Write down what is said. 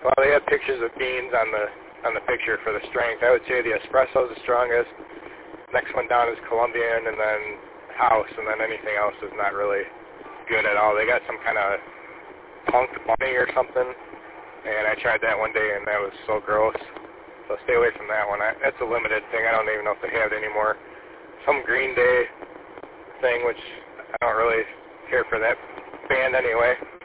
Well, they had pictures of beans on the picture for the strength. I would say the Espresso is the strongest. Next one down is Colombian, and then House, and then anything else is not really good at all. They got some kind of punked bunny or something, and I tried that one day, and that was so gross. So stay away from that one. That's a limited thing. I don't even know if they have it anymore. Some Green Day thing, which I don't really care for that band anyway.